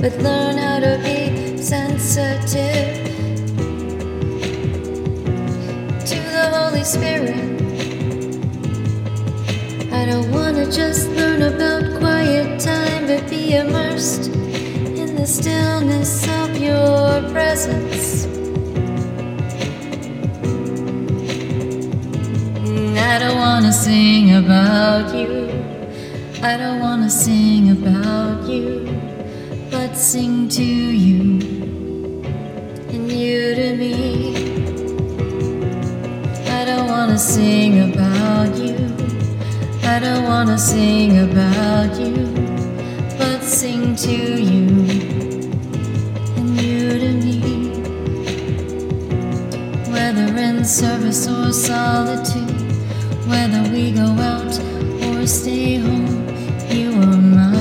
but learn how to be sensitive to the Holy Spirit. I don't wanna just learn about quiet time, but be immersed in the stillness of your presence. I don't wanna sing about you, I don't wanna sing about you, but sing to you and you to me. I don't wanna sing about you, I don't wanna sing about you, but sing to you and you to me. Whether in service or solitude, whether we go out or stay home, you are mine.